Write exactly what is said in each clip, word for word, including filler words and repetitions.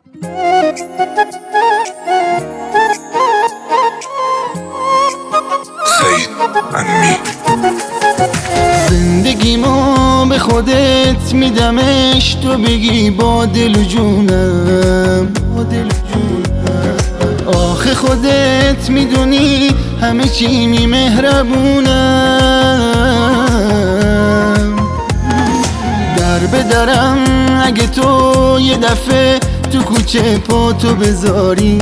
سعید امی. زندگیمو به خودت میدمش، تو بگی با دل و جونم. آخه خودت میدونی همه چی می مهربونم. در به درم اگه تو یه دفعه تو کوچه پاتو بذاری،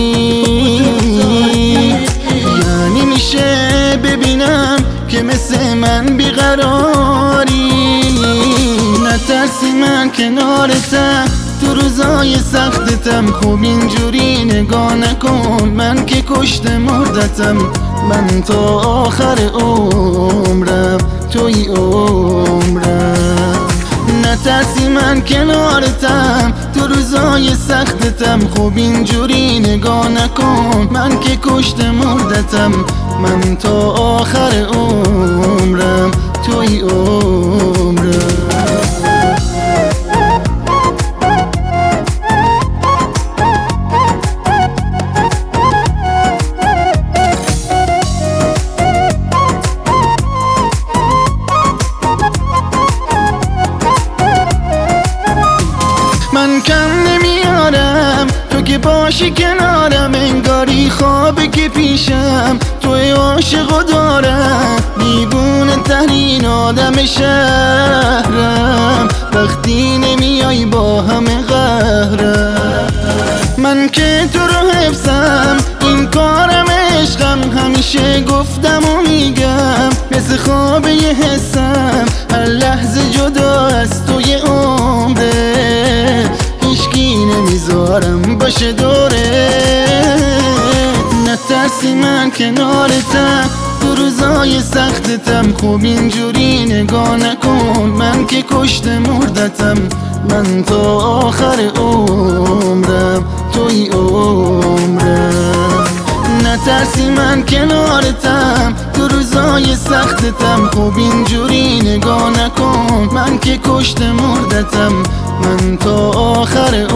یعنی میشه ببینم که مثل من بیقراری. نترسی من کنارتم تو روزای سختتم، خوب اینجوری نگاه نکن، من که کشت مردتم. من تا آخر عمرم توی عمرم. نترسی من کنارتم تو روزای سختتم، خوب اینجوری نگاه نکن، من که کشت مردتم. من تا آخر عمرم توی عمرم. من کم نمیارم تو که باشی کنارم، انگاری خوابه که پیشم توی عاشقو دارم. دیوونه ترین آدم شهرم، وقتی نمیای با همه قهرم. من که تو رو حفظم، این کارم عشقم، همیشه گفتم و میگم مثل خواب یه حسم، هر لحظه جدا از توی عمره، هیچکی نمیذارم باشه دوره. نترسی من کنارتم تو روزای سختتم، خوب اینجوری نگاه نکن، من که کشت مردتم. من تا آخر عمرم توی عمرم. نترسی من کنارتم تو روزای سختتم، خوب اینجوری نگاه نکن، من که کشت مردتم. من تا آخر